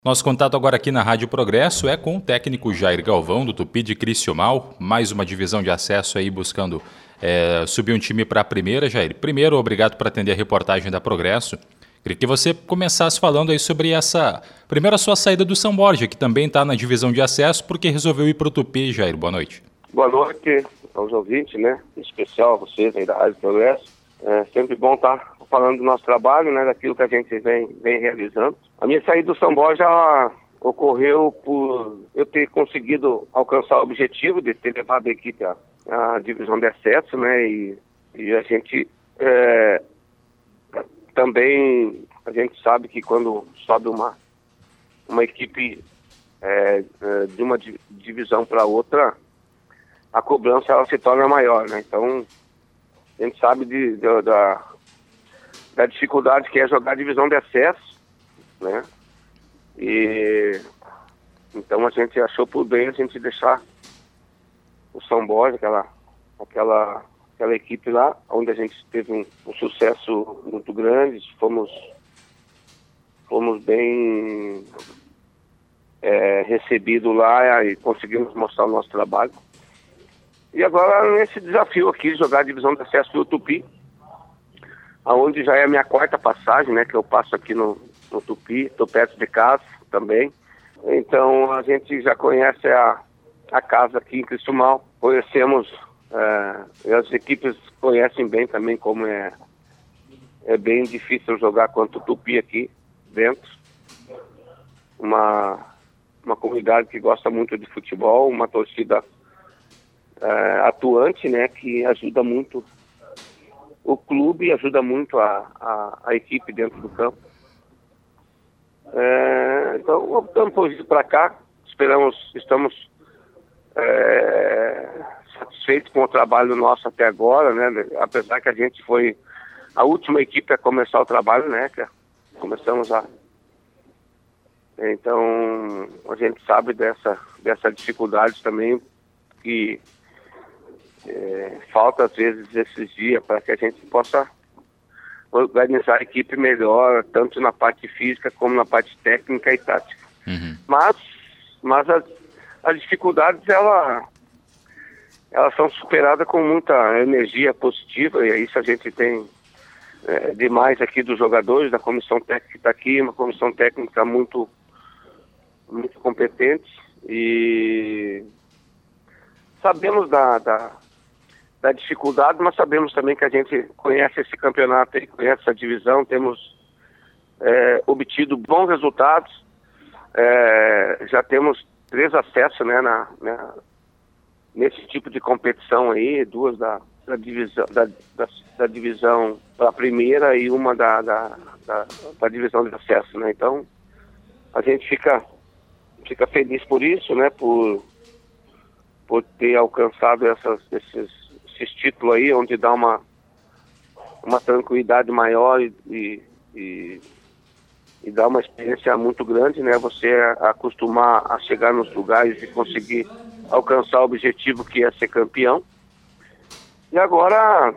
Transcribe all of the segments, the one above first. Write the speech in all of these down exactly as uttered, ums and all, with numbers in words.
Nosso contato agora aqui na Rádio Progresso é com o técnico Jair Galvão, do Tupi de Criciúmal, mais uma divisão de acesso aí buscando é, subir um time para a primeira. Jair, primeiro, obrigado por atender a reportagem da Progresso. Queria que você começasse falando aí sobre essa, primeiro a sua saída do São Borja, que também está na divisão de acesso, porque resolveu ir para o Tupi. Jair, boa noite. Boa noite aos ouvintes, né? Em especial a vocês aí da Rádio Progresso. É sempre bom estar falando do nosso trabalho, né? Daquilo que a gente vem, vem realizando. A minha saída do São Borja ocorreu por eu ter conseguido alcançar o objetivo de ter levado a equipe à, à divisão de acesso, né? E, e a gente é, também, a gente sabe que quando sobe uma, uma equipe é, de uma divisão para outra, a cobrança ela se torna maior, né? Então, a gente sabe de, de, da, da dificuldade que é jogar a divisão de acesso, né? E então a gente achou por bem a gente deixar o São Borja, aquela, aquela, aquela equipe lá, onde a gente teve um, um sucesso muito grande, fomos, fomos bem é, recebidos lá e conseguimos mostrar o nosso trabalho. E agora nesse desafio aqui, jogar a divisão de acesso do Tupi, aonde já é a minha quarta passagem, né, que eu passo aqui no, no Tupi, estou perto de casa também. Então a gente já conhece a, a casa aqui em Criciúmal, conhecemos, é, as equipes conhecem bem também como é, é bem difícil jogar contra o Tupi aqui dentro. Uma, uma comunidade que gosta muito de futebol, uma torcida é, atuante, né, que ajuda muito o clube, ajuda muito a, a, a equipe dentro do campo. É, então optamos por vir para cá, esperamos, estamos é, satisfeitos com o trabalho nosso até agora, né? Apesar que a gente foi a última equipe a começar o trabalho, né? Que começamos a... Então a gente sabe dessa, dessa dificuldade também que é, falta às vezes esses dias para que a gente possa organizar a equipe melhor, tanto na parte física como na parte técnica e tática. Uhum. Mas, mas as, as dificuldades, ela, elas são superadas com muita energia positiva, e isso a gente tem é, demais aqui dos jogadores, da comissão técnica que está aqui, uma comissão técnica muito, muito competente, e sabemos da... da da dificuldade, mas sabemos também que a gente conhece esse campeonato e conhece essa divisão, temos é, obtido bons resultados, é, já temos três acessos, né, na, na, nesse tipo de competição aí, duas da, da divisão da, da, da divisão para a primeira e uma da, da, da, da divisão de acesso, né? Então a gente fica, fica feliz por isso, né, por, por ter alcançado essas, esses esse título aí, onde dá uma, uma tranquilidade maior e, e, e, e dá uma experiência muito grande, né? Você acostumar a chegar nos lugares e conseguir alcançar o objetivo que é ser campeão. E agora,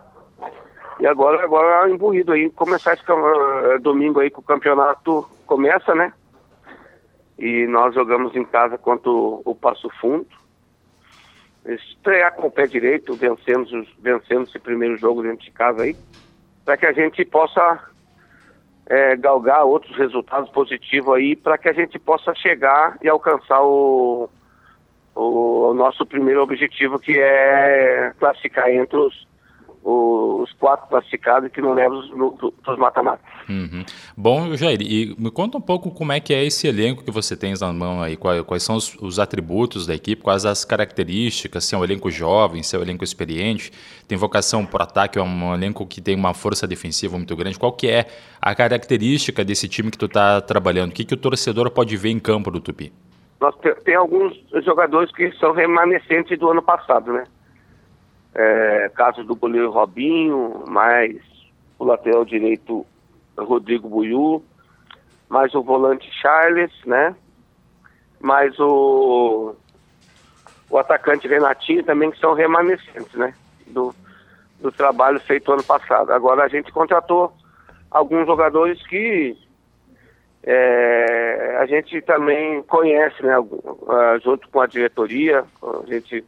e agora, agora imbuído aí, começar esse domingo aí que o campeonato começa, né? E nós jogamos em casa contra o, o Passo Fundo. Estrear com o pé direito, vencemos, vencemos esse primeiro jogo dentro de casa aí, para que a gente possa é, galgar outros resultados positivos aí, para que a gente possa chegar e alcançar o, o, o nosso primeiro objetivo, que é classificar entre os, os, os quatro classificados que não levam os mata-matas. Uhum. Bom, Jair, e me conta um pouco como é que é esse elenco que você tem na mão aí, quais, quais são os, os atributos da equipe, quais as características, se é um elenco jovem, se é um elenco experiente, tem vocação por ataque, é um elenco que tem uma força defensiva muito grande, qual que é a característica desse time que tu está trabalhando, o que, que o torcedor pode ver em campo do Tupi? Nós te, tem alguns jogadores que são remanescentes do ano passado, né? É, caso do goleiro Robinho, mais o lateral direito Rodrigo Buiú, mais o volante Charles, né? Mais o, o atacante Renatinho também, que são remanescentes, né? Do, do trabalho feito ano passado. Agora a gente contratou alguns jogadores que É, a gente também conhece, né, junto com a diretoria, a gente,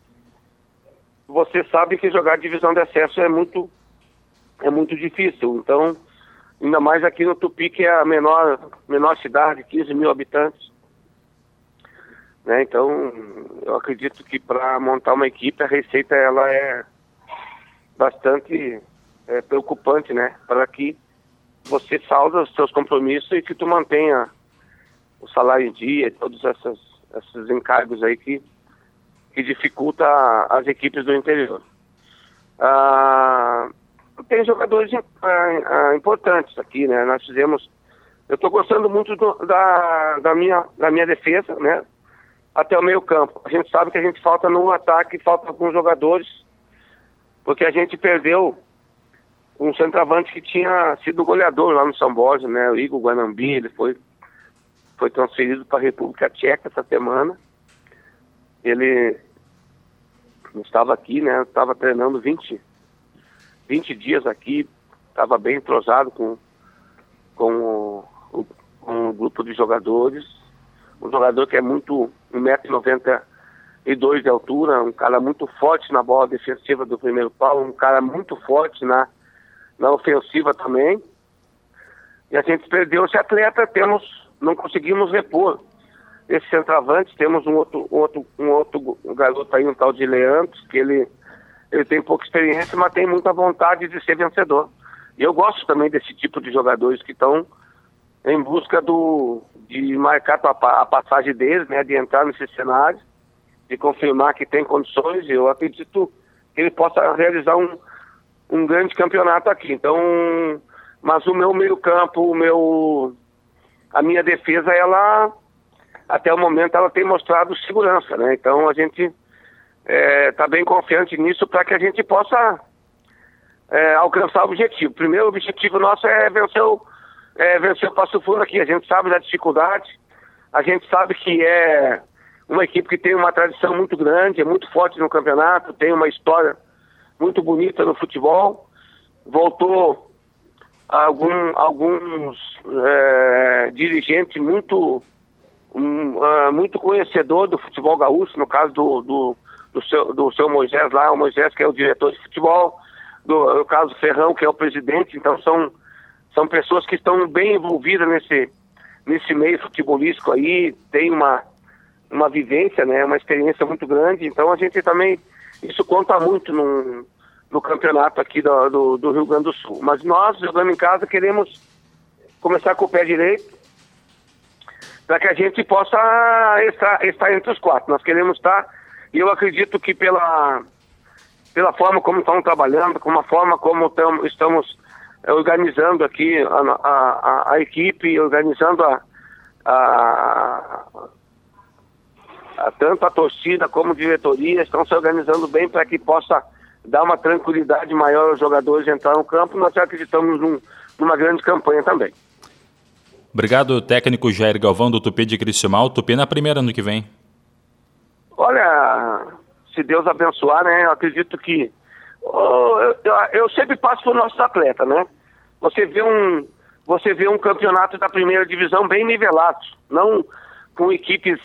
você sabe que jogar divisão de acesso é muito, é muito difícil, então, ainda mais aqui no Tupi, que é a menor, menor cidade, quinze mil habitantes, né, então, eu acredito que para montar uma equipe, a receita, ela é bastante é, preocupante, né, para que você salda os seus compromissos e que tu mantenha o salário em dia, todos essas, esses encargos aí que, que dificulta as equipes do interior. Ah, tem jogadores ah, importantes aqui, né? Nós fizemos... Eu estou gostando muito do, da, da, minha, da minha defesa, né? Até o meio campo. A gente sabe que a gente falta no ataque, falta alguns jogadores, porque a gente perdeu um centroavante que tinha sido goleador lá no São Borja, né, o Igor Guanambi. Ele foi, foi transferido para a República Tcheca essa semana. Ele estava aqui, né, estava treinando vinte, vinte dias aqui, estava bem entrosado com, com, o, o, com o grupo de jogadores. Um jogador que é muito, um metro e noventa e dois de altura, um cara muito forte na bola defensiva do primeiro pau, um cara muito forte na na ofensiva também, e a gente perdeu esse atleta, temos, não conseguimos repor esse centroavante. Temos um outro, um outro, um outro garoto aí, um tal de Leandro, que ele, ele tem pouca experiência, mas tem muita vontade de ser vencedor. E eu gosto também desse tipo de jogadores que estão em busca do, de marcar a passagem deles, né, de entrar nesse cenário, de confirmar que tem condições, e eu acredito que ele possa realizar um um grande campeonato aqui. Então, mas o meu meio campo, o meu, a minha defesa, ela, até o momento, ela tem mostrado segurança, né? Então, a gente está é, bem confiante nisso para que a gente possa é, alcançar o objetivo. O primeiro objetivo nosso é vencer o, é, vencer o Passo Fundo aqui. A gente sabe da dificuldade, a gente sabe que é uma equipe que tem uma tradição muito grande, é muito forte no campeonato, tem uma história muito bonita no futebol. Voltou algum, alguns é, dirigentes muito, um, uh, muito conhecedor do futebol gaúcho, no caso do, do, do, seu, do seu Moisés lá, o Moisés, que é o diretor de futebol, do, no caso do Ferrão, que é o presidente. Então são, são pessoas que estão bem envolvidas nesse, nesse meio futebolístico aí, tem uma, uma vivência, né, uma experiência muito grande. Então a gente também, isso conta muito no, no campeonato aqui do, do, do Rio Grande do Sul. Mas nós, jogando em casa, queremos começar com o pé direito para que a gente possa estar, estar entre os quatro. Nós queremos estar, e eu acredito que pela, pela forma como estão trabalhando, com a forma como tam, estamos organizando aqui a, a, a, a equipe, organizando a, a A, tanto a torcida como a diretoria estão se organizando bem para que possa dar uma tranquilidade maior aos jogadores entrar no campo. Nós acreditamos num, numa grande campanha também. Obrigado, técnico Jair Galvão, do Tupi de Criciúmal. Tupi na primeira ano que vem. Olha, se Deus abençoar, né? Eu acredito que... Oh, eu, eu, eu sempre passo para os nossos atletas, né? Você vê, um, você vê um campeonato da primeira divisão bem nivelado, não com equipes...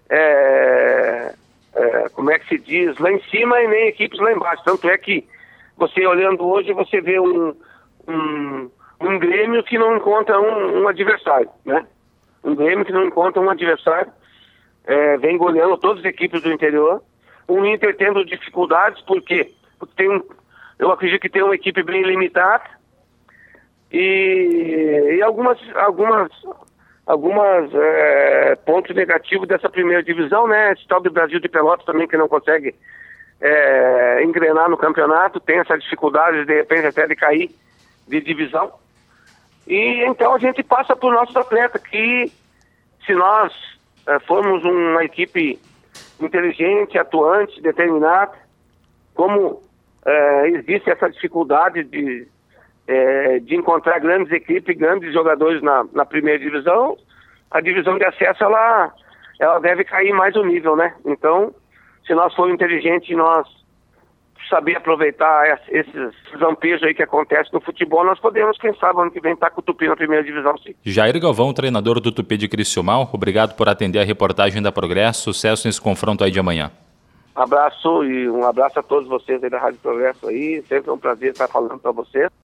É, é, como é que se diz, lá em cima e nem equipes lá embaixo. Tanto é que você olhando hoje, você vê um, um, um Grêmio que não encontra um, um adversário, né? Um Grêmio que não encontra um adversário, é, vem goleando todas as equipes do interior. Um Inter tendo dificuldades, por quê? Porque tem um, eu acredito que tem uma equipe bem limitada e, e algumas... algumas algumas é, pontos negativos dessa primeira divisão, né? Esse tal do Brasil de Pelotas também, que não consegue é, engrenar no campeonato, tem essa dificuldade de repente até de cair de divisão. E então a gente passa por nossos atletas, que se nós é, formos uma equipe inteligente, atuante, determinada, como é, existe essa dificuldade de É, de encontrar grandes equipes, grandes jogadores na, na primeira divisão, a divisão de acesso ela, ela deve cair mais o nível, né? Então, se nós formos inteligentes e nós saber aproveitar esses lampejos aí que acontecem no futebol, nós podemos, quem sabe, ano que vem estar com o Tupi na primeira divisão, sim. Jair Galvão, treinador do Tupi de Criciúmal, obrigado por atender a reportagem da Progresso. Sucesso nesse confronto aí de amanhã. Abraço e um abraço a todos vocês aí da Rádio Progresso aí. Sempre é um prazer estar falando para vocês.